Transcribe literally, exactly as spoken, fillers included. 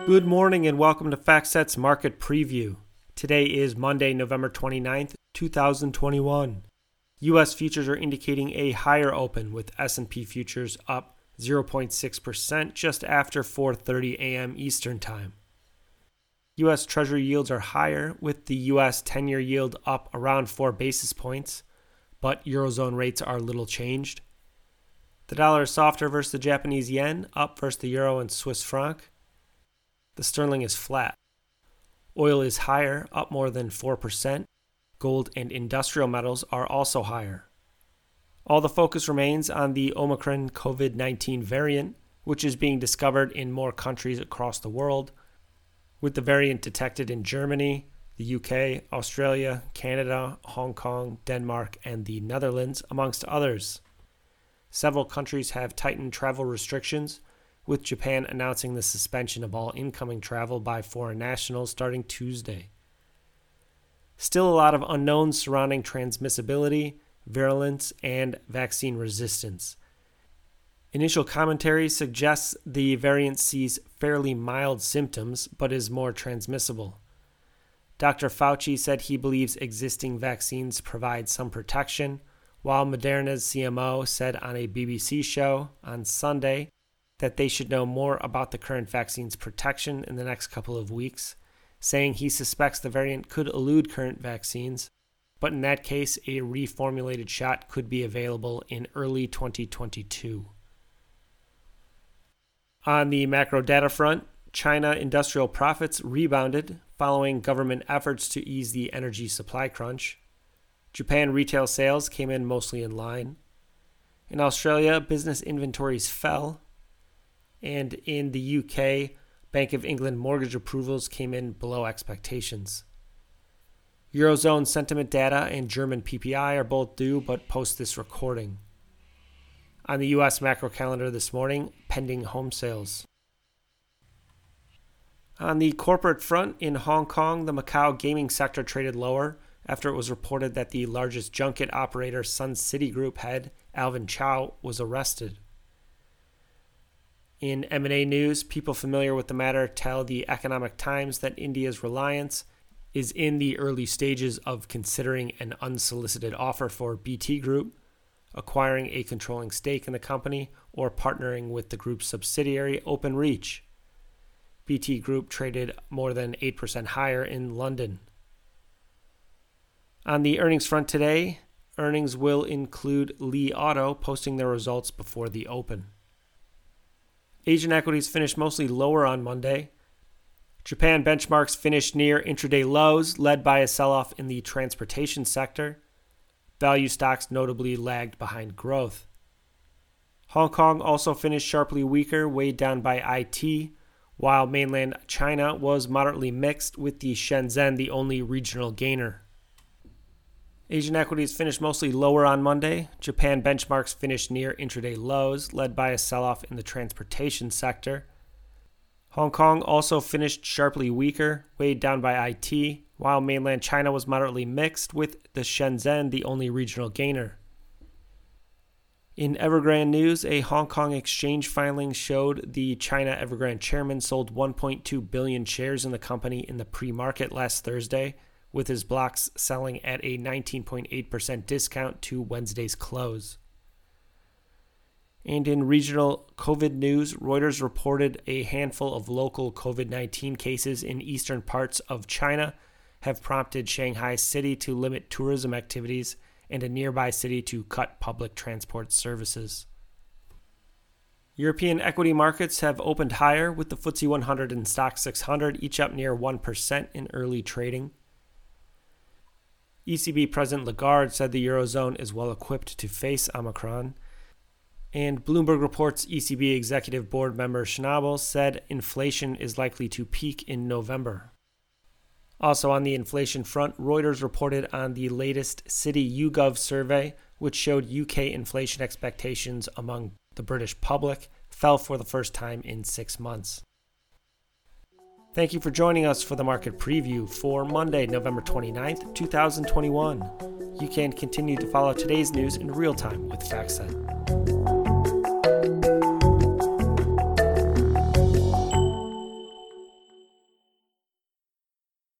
Good morning and welcome to FactSet's Market Preview. Today is Monday, November twenty-ninth, twenty twenty-one. U S futures are indicating a higher open with S and P futures up zero point six percent just after four thirty a.m. Eastern Time. U S Treasury yields are higher with the U S ten-year yield up around four basis points, but Eurozone rates are little changed. The dollar is softer versus the Japanese yen, up versus the euro and Swiss franc. The sterling is flat. Oil is higher, up more than four percent. Gold and industrial metals are also higher. All the focus remains on the Omicron covid nineteen variant, which is being discovered in more countries across the world, with the variant detected in Germany, the U K, Australia, Canada, Hong Kong, Denmark, and the Netherlands, amongst others. Several countries have tightened travel restrictions, with Japan announcing the suspension of all incoming travel by foreign nationals starting Tuesday. Still a lot of unknowns surrounding transmissibility, virulence, and vaccine resistance. Initial commentary suggests the variant sees fairly mild symptoms but is more transmissible. Doctor Fauci said he believes existing vaccines provide some protection, while Moderna's C M O said on a B B C show on Sunday that they should know more about the current vaccine's protection in the next couple of weeks, saying he suspects the variant could elude current vaccines, but in that case, a reformulated shot could be available in early twenty twenty-two. On the macro data front, China industrial profits rebounded following government efforts to ease the energy supply crunch. Japan retail sales came in mostly in line. In Australia, business inventories fell. And in the U K, Bank of England mortgage approvals came in below expectations. Eurozone sentiment data and German P P I are both due, but post this recording. On the U S macro calendar this morning, pending home sales. On the corporate front, in Hong Kong, the Macau gaming sector traded lower after it was reported that the largest junket operator Sun City Group head, Alvin Chow, was arrested. In M and A news, people familiar with the matter tell the Economic Times that India's Reliance is in the early stages of considering an unsolicited offer for B T Group, acquiring a controlling stake in the company, or partnering with the group's subsidiary Openreach. B T Group traded more than eight percent higher in London. On the earnings front today, earnings will include Li Auto posting their results before the open. Asian equities finished mostly lower on Monday. Japan benchmarks finished near intraday lows, led by a sell-off in the transportation sector. Value stocks notably lagged behind growth. Hong Kong also finished sharply weaker, weighed down by I T, while mainland China was moderately mixed, with the Shenzhen the only regional gainer. Asian equities finished mostly lower on Monday. Japan benchmarks finished near intraday lows, led by a sell-off in the transportation sector. Hong Kong also finished sharply weaker, weighed down by I T, while mainland China was moderately mixed, with the Shenzhen the only regional gainer. In Evergrande news, a Hong Kong exchange filing showed the China Evergrande chairman sold one point two billion shares in the company in the pre-market last Thursday, with his blocks selling at a nineteen point eight percent discount to Wednesday's close. And in regional COVID news, Reuters reported a handful of local covid nineteen cases in eastern parts of China have prompted Shanghai City to limit tourism activities and a nearby city to cut public transport services. European equity markets have opened higher, with the F T S E one hundred and Stoxx six hundred each up near one percent in early trading. E C B President Lagarde said the Eurozone is well equipped to face Omicron. And Bloomberg reports E C B Executive Board member Schnabel said inflation is likely to peak in November. Also on the inflation front, Reuters reported on the latest Citi YouGov survey, which showed U K inflation expectations among the British public fell for the first time in six months. Thank you for joining us for the market preview for Monday, November twenty-ninth, twenty twenty-one. You can continue to follow today's news in real time with FactSet.